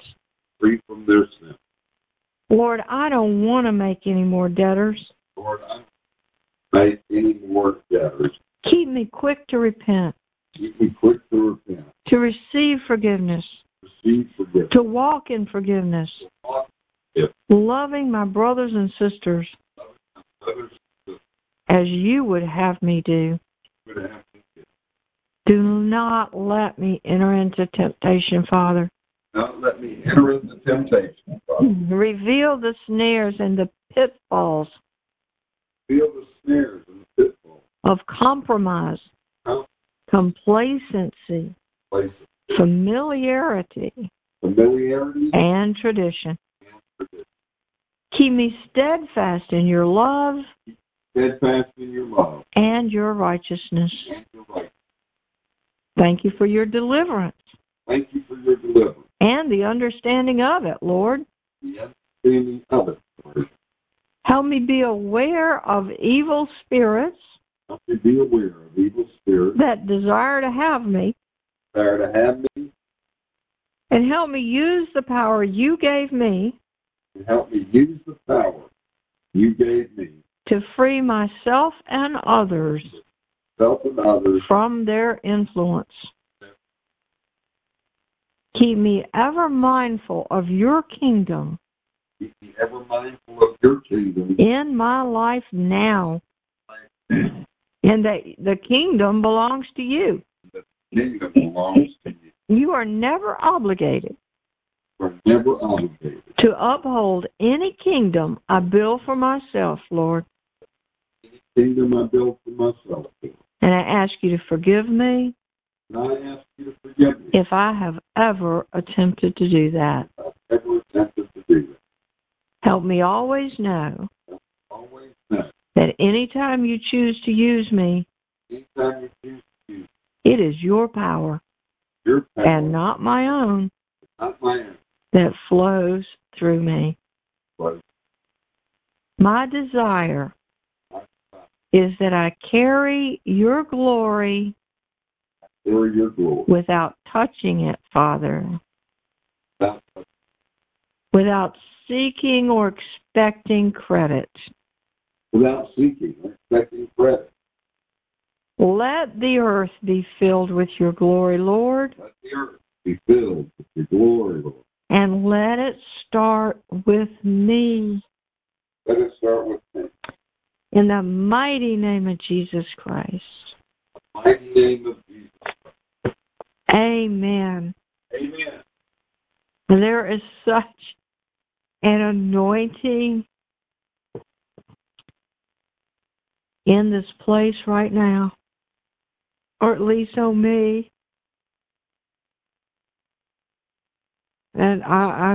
Lord, I don't want to make any more debtors. Keep me quick to repent. To receive forgiveness. To walk in forgiveness. Loving my brothers and sisters as you would have me do. Do not let me enter into temptation, Father. Reveal the snares and the pitfalls of compromise, complacency, familiarity, and tradition. Keep me steadfast in your love and your righteousness. Thank you for your deliverance. And the understanding of it, Lord. Help me be aware of evil spirits that desire to have me. And help me use the power you gave me to free myself and others from their influence. Keep me ever mindful of your kingdom in my life now. In And that the kingdom belongs to you. The kingdom belongs to you. You are never obligated We're never obligated. to uphold any kingdom I build for myself, Lord. Any kingdom I built for myself. And I ask you to forgive me And I ask you to forgive me if I have ever attempted to do that. if I've ever attempted to do that. Help me always know Always know. that anytime you choose to use me, Anytime you choose to use it is your power your power, and not my own not my own, that flows through me. but My desire is that I carry your glory for your glory. without touching it, Father, Without, without seeking or expecting credit. without seeking or expecting credit. Let the earth be filled with your glory, Lord, Let the earth be filled with your glory, Lord. and let it start with me. Let it start with me. In the mighty name of Jesus Christ. In the mighty name of Jesus. Amen. Amen. There is such an anointing in this place right now, or at least on me. And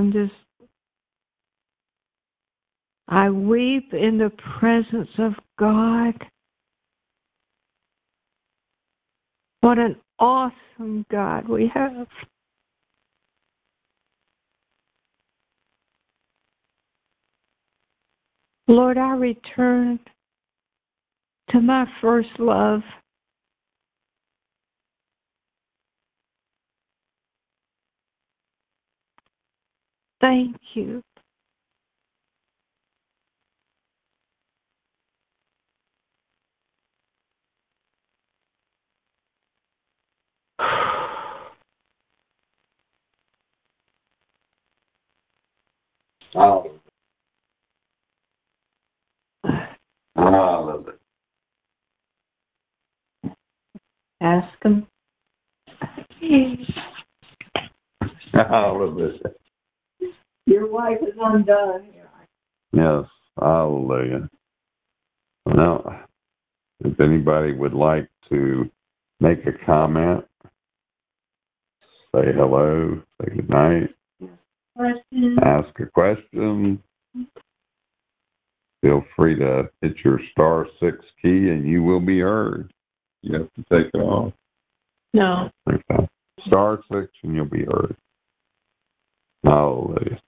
I weep in the presence of God. What an awesome God we have. Lord, I return to my first love. Thank you. Hallelujah. Hallelujah. Ask him. Hallelujah. Your wife is undone. Yes. Hallelujah. Well, if anybody would like to make a comment, say hello, say good night, ask a question, feel free to hit your *6 key and you will be heard. You have to take it off. No. Okay. *6 and you'll be heard. Hallelujah.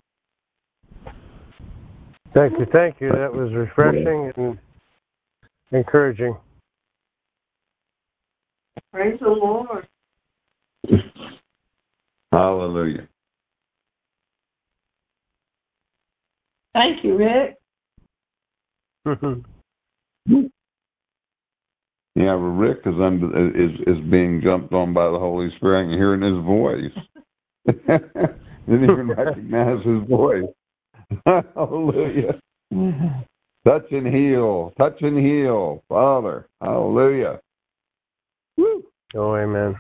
Thank you. That was refreshing and encouraging. Praise the Lord. Hallelujah. Thank you, Rick. Yeah, but Rick is being jumped on by the Holy Spirit and hearing his voice. Didn't even recognize his voice. Hallelujah. Touch and heal, Father. Hallelujah. Woo. Oh, amen.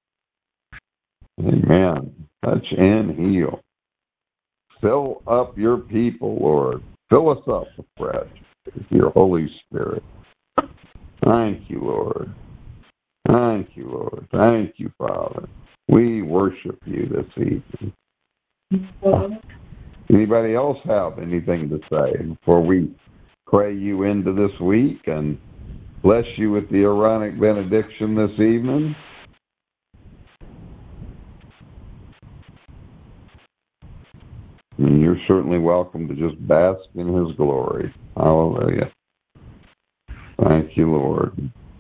Amen. Touch and heal. Fill up your people, Lord. Fill us up afresh with your Holy Spirit. Thank you, Lord. Thank you, Lord. Thank you, Father. We worship you this evening. Anybody else have anything to say before we pray you into this week and bless you with the Aaronic benediction this evening? And you're certainly welcome to just bask in his glory. Hallelujah. Thank you, Lord.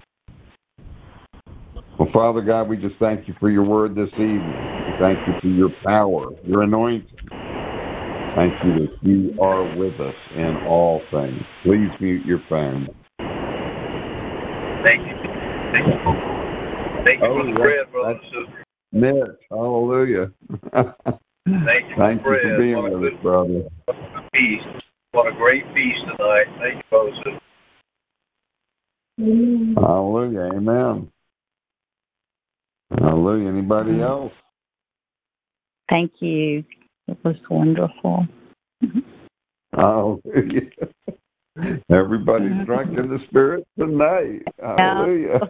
Well, Father God, we just thank you for your word this evening. We thank you for your power, your anointing. Thank you that you are with us in all things. Please mute your phone. Thank you. Thank you. Thank you for the prayer, brother and sister. Mitch, hallelujah. Thank you Thank for you for being with us, brother. Feast. What a great feast tonight. Thank you, brother and sister. Hallelujah. Amen. Hallelujah. Anybody else? Thank you. It was wonderful. Hallelujah. Everybody's drunk in the Spirit tonight. Hallelujah.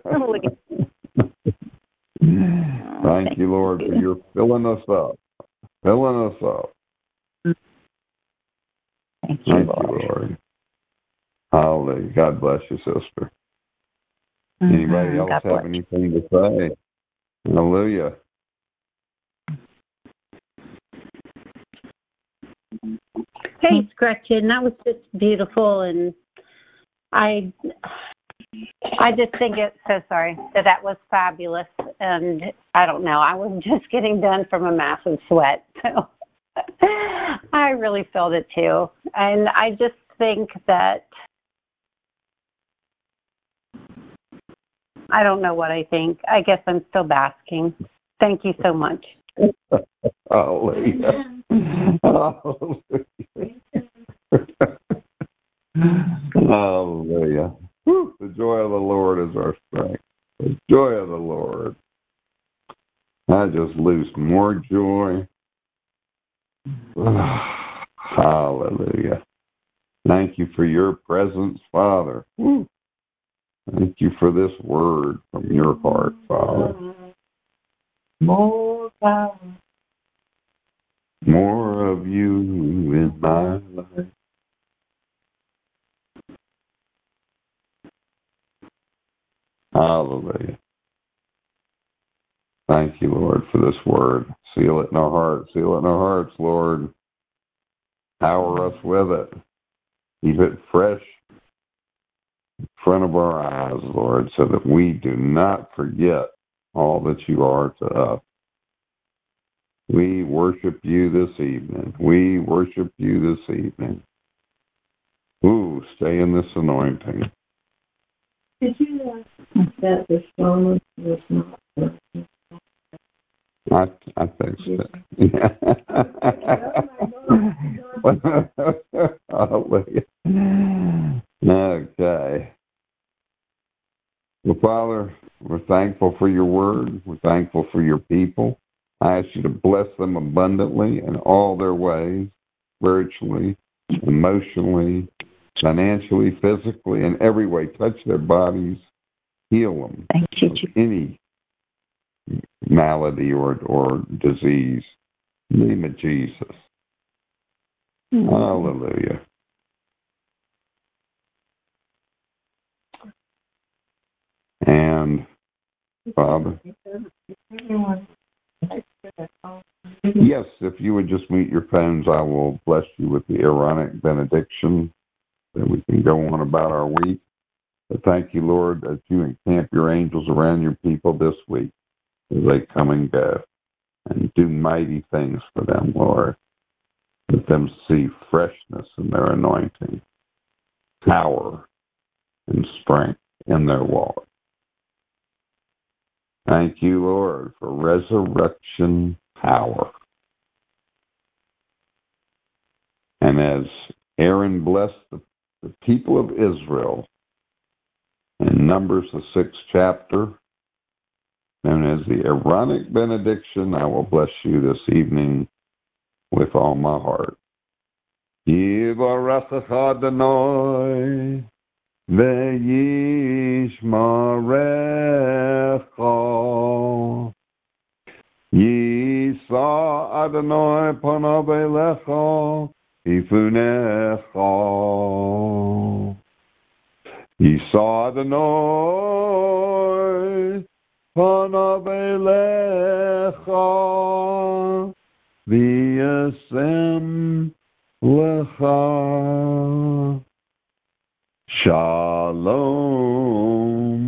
Thank you, Lord, for your filling us up. Filling us up. Thank you, Lord. Hallelujah. God bless you, sister. Anybody else have anything to say? Hallelujah. Hey, it's Gretchen. That was just beautiful, and I just think it's so sorry that was fabulous. And I don't know, I was just getting done from a massive sweat, so I really felt it too. And I just think that I don't know what I think. I guess I'm still basking. Thank you so much. Hallelujah. Hallelujah. Hallelujah. The joy of the Lord is our strength. The joy of the Lord. I just lose more joy. Hallelujah. Thank you for your presence, Father. Thank you for this word from your heart, Father. More power. More of you in my life. Hallelujah. Thank you, Lord, for this word. Seal it in our hearts. Seal it in our hearts, Lord. Power us with it. Keep it fresh in front of our eyes, Lord, so that we do not forget all that you are to us. We worship you this evening. We worship you this evening. Ooh, stay in this anointing. Did you know that the stone was not working? I think so. Yeah. Okay. Well, Father, we're thankful for your word. We're thankful for your people. I ask you to bless them abundantly in all their ways, spiritually, emotionally, financially, physically, in every way. Touch their bodies, heal them of any malady or disease. In the name of Jesus. Hallelujah. And Father, yes, if you would just mute your phones, I will bless you with the Aaronic benediction, that we can go on about our week. But thank you, Lord, that you encamp your angels around your people this week as they come and go, and do mighty things for them, Lord. Let them see freshness in their anointing, power and strength in their walk. Thank you, Lord, for resurrection power. And as Aaron blessed the people of Israel in Numbers, the 6th chapter, known as the Aaronic benediction, I will bless you this evening with all my heart. Yivarachach Adonai ve'yishmarecha. Yisa Adonai panav elecha ifunecha. Yisa Adonai panav elecha v'yasem lecha. Shalom.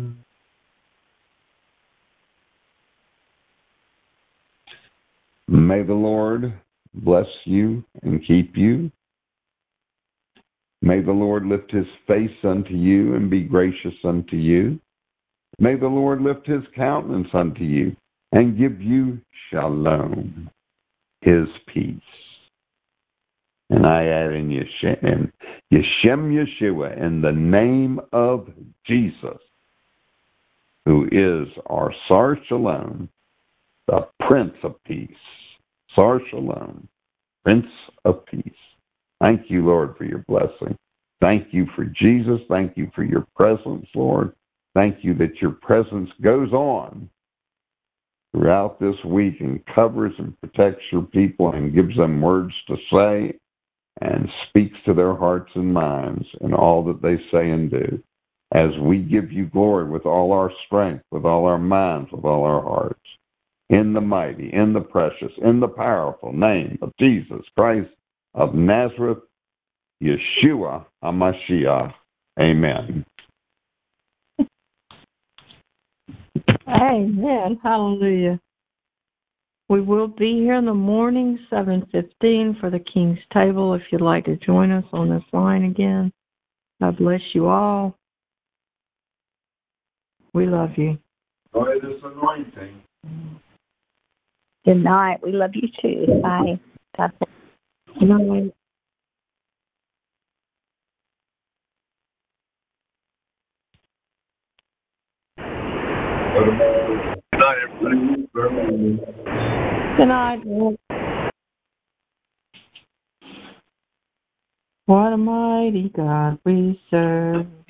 May the Lord bless you and keep you. May the Lord lift his face unto you and be gracious unto you. May the Lord lift his countenance unto you and give you shalom, his peace. And I add in Yeshem Yeshua, in the name of Jesus, who is our Sar Shalom, the Prince of Peace. Sar Shalom, Prince of Peace. Thank you, Lord, for your blessing. Thank you for Jesus. Thank you for your presence, Lord. Thank you that your presence goes on throughout this week and covers and protects your people and gives them words to say and speaks to their hearts and minds in all that they say and do. As we give you glory with all our strength, with all our minds, with all our hearts. In the mighty, in the precious, in the powerful name of Jesus Christ of Nazareth, Yeshua HaMashiach. Amen. Amen. Hallelujah. We will be here in the morning, 7:15, for the King's Table, if you'd like to join us on this line again. God bless you all. We love you. Enjoy this anointing. Good night. We love you too. Bye. God bless. Good night. Good night, everybody. Good night. What a mighty God we serve.